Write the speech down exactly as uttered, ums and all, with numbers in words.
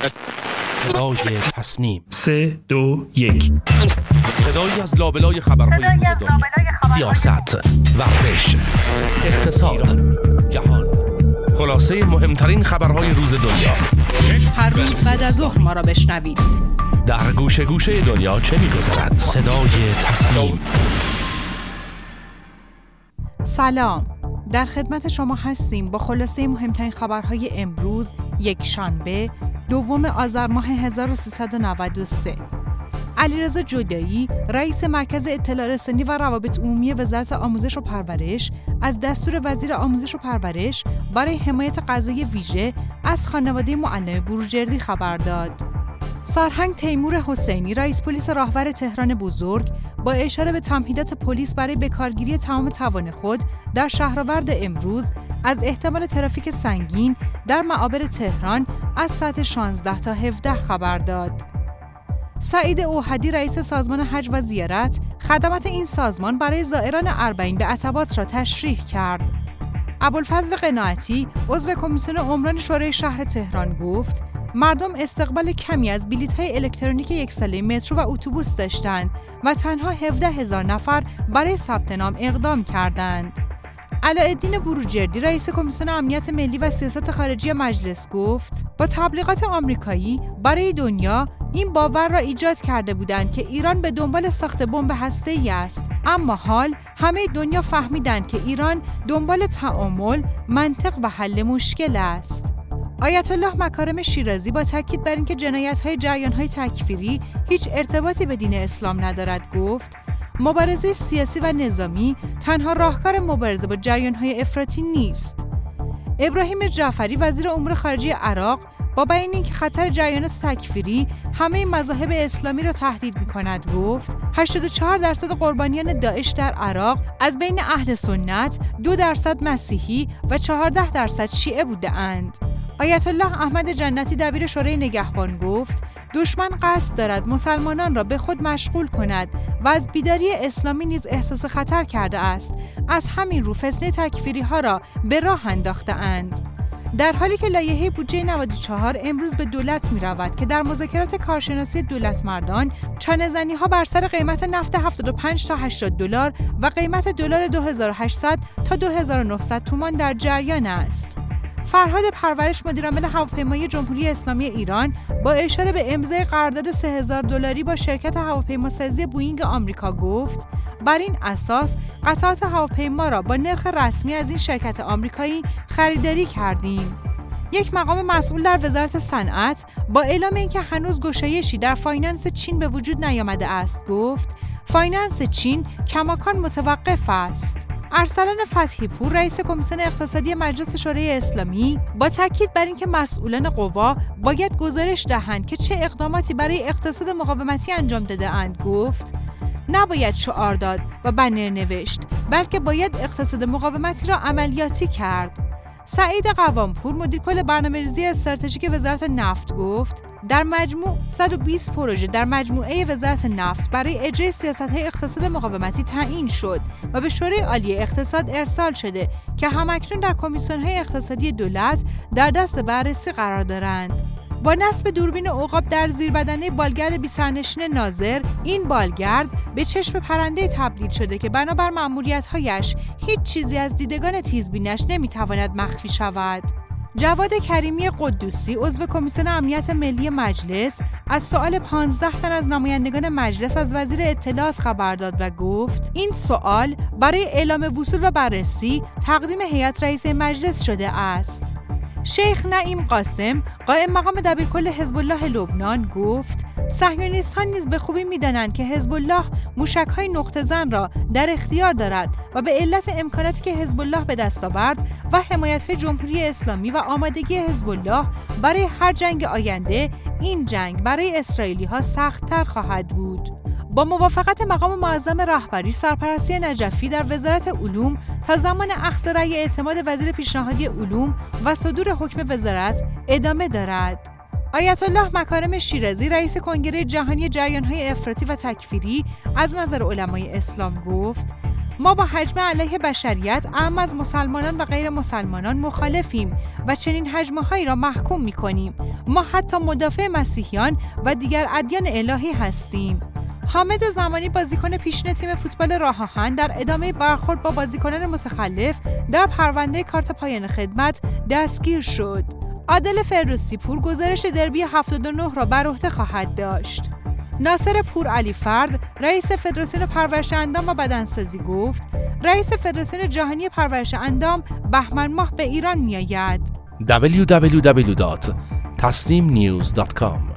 صدای تصنیم. سه دو یک. صدایی از لابلای خبرهای روز دنیا، سیاست، ورزش، اقتصاد، جهان، خلاصه مهمترین خبرهای روز دنیا. هر روز بعد از ظهر ما را بشنوید. در گوشه گوشه دنیا چه می‌گذرد؟ صدای تصنیم. سلام، در خدمت شما هستیم با خلاصه مهمترین خبرهای امروز، یک شنبه، دوم آذر ماه هزار و سیصد و نود و سه. علیرضا جدایی، رئیس مرکز اطلاع رسانی و روابط عمومی وزارت آموزش و پرورش، از دستور وزیر آموزش و پرورش برای حمایت قضایی ویژه از خانواده معلم بروجردی خبر داد. سرهنگ تیمور حسینی، رئیس پلیس راهور تهران بزرگ، با اشاره به تمهیدات پلیس برای بکارگیری تمام توان خود در شهرآورد امروز از احتمال ترافیک سنگین در معابر تهران از ساعت شانزده تا هفده خبر داد. سعید اوحدی، رئیس سازمان حج و زیارت، خدمات این سازمان برای زائران اربعین به عتبات را تشریح کرد. ابوالفضل قناعتی، عضو کمیسیون عمران شورای شهر تهران، گفت مردم استقبال کمی از بلیط‌های الکترونیک یک ساله مترو و اتوبوس داشتند و تنها هفده هزار نفر برای ثبت نام اقدام کردند. علاءالدین بروجردی، رئیس کمیسیون امنیت ملی و سیاست خارجی مجلس، گفت با تبلیغات آمریکایی برای دنیا این باور را ایجاد کرده بودند که ایران به دنبال ساخت بمب هسته‌ای است، اما حال همه دنیا فهمیدند که ایران دنبال تعامل، منطق و حل مشکل است. آیت الله مکارم شیرازی، با تاکید بر اینکه جنایت‌های جریان‌های تکفیری هیچ ارتباطی به دین اسلام ندارد، گفت مبارزه سیاسی و نظامی تنها راهکار مبارزه با جریان‌های افراطی نیست. ابراهیم جعفری، وزیر امور خارجه عراق، با بیان اینکه خطر جریانات تکفیری همه مذاهب اسلامی را تهدید می‌کند، گفت هشتاد و چهار درصد قربانیان داعش در عراق از بین اهل سنت، دو درصد مسیحی و چهارده درصد شیعه بوده‌اند. آیت الله احمد جنتی، دبیر شورای نگهبان، گفت دشمن قصد دارد مسلمانان را به خود مشغول کند و از بیداری اسلامی نیز احساس خطر کرده است. از همین رو فتنه تکفیری ها را به راه انداخته اند. در حالی که لایحه بودجه نود و چهار امروز به دولت می رود که در مذاکرات کارشناسی دولت مردان چانه زنی ها بر سر قیمت نفت هفتاد و پنج تا هشتاد دلار و قیمت دلار دو هزار و هشتصد تا دو هزار و نهصد تومان در جریان است. فرهاد پرورش، مدیرعامل هواپیمایی جمهوری اسلامی ایران، با اشاره به امضای قرارداد سه هزار دلاری با شرکت هواپیماسازی بوئینگ آمریکا، گفت بر این اساس قطعات هواپیما را با نرخ رسمی از این شرکت آمریکایی خریداری کردیم. یک مقام مسئول در وزارت صنعت، با اعلام اینکه هنوز گشایشی در فایننس چین به وجود نیامده است، گفت فایننس چین کماکان متوقف است. ارسلان فتحی پور، رئیس کمیسیون اقتصادی مجلس شورای اسلامی، با تاکید بر اینکه مسئولان قوا باید گزارش دهند که چه اقداماتی برای اقتصاد مقاومتی انجام داده اند، گفت نباید شعار داد و بنر نوشت، بلکه باید اقتصاد مقاومتی را عملیاتی کرد. سعید قوامپور، مدیر کل برنامه‌ریزی استراتژیک وزارت نفت، گفت در مجموع صد و بیست پروژه در مجموعه وزارت نفت برای اجرای سیاست‌های اقتصاد مقاومتی تعیین شد و به شورای عالی اقتصاد ارسال شده که همکنون در کمیسیون‌های اقتصادی دولت در دست بررسی قرار دارند. با نصب دوربین عقاب در زیربدنه بالگرد بی‌سرنشین ناظر، این بالگرد به چشم پرنده تبدیل شده که بنابر مأموریت‌هایش هیچ چیزی از دیدگان تیزبینش نمی‌تواند مخفی شود. جواد کریمی قدوسی، عضو کمیسیون امنیت ملی مجلس، از سؤال پانزده تن از نمایندگان مجلس از وزیر اطلاعات خبر داد و گفت این سؤال برای اعلام وصول و بررسی تقدیم هیئت رئیسه مجلس شده است. شیخ نعیم قاسم، قائم مقام دبیرکل حزب الله لبنان، گفت صهیونیست‌ها نیز به خوبی می‌دانند که حزب الله موشک‌های نقطه زن را در اختیار دارد و به علت امکاناتی که حزب الله به دست آورد و حمایت‌های جمهوری اسلامی و آمادگی حزب الله برای هر جنگ آینده، این جنگ برای اسرائیلی‌ها سخت‌تر خواهد بود. با موافقت مقام معظم رهبری، سرپرستی نجفی در وزارت علوم تا زمان اخذ رأی اعتماد وزیر پیشنهادی علوم و صدور حکم وزارت ادامه دارد. آیت الله مکارم شیرازی، رئیس کنگره جهانی جریان‌های افراطی و تکفیری، از نظر علمای اسلام گفت ما با حجم علیه بشریت اعم از مسلمانان و غیر مسلمانان مخالفیم و چنین حجم‌هایی را محکوم می‌کنیم. ما حتی مدافع مسیحیان و دیگر ادیان الهی هستیم. حامد زمانی، بازیکن پیشین تیم فوتبال راه آهن، در ادامه برخورد با بازیکنان متخلف در پرونده کارت پایان خدمت دستگیر شد. عادل فردوسی پور گزارش دربی هفتاد و نه را بر عهده خواهد داشت. ناصر پورعلی فرد، رئیس فدراسیون پرورش اندام و بدنسازی گفت رئیس فدراسیون جهانی پرورش اندام بهمن ماه به ایران می‌آید. دبلیو دبلیو دبلیو دات تصنیم نیوز دات کام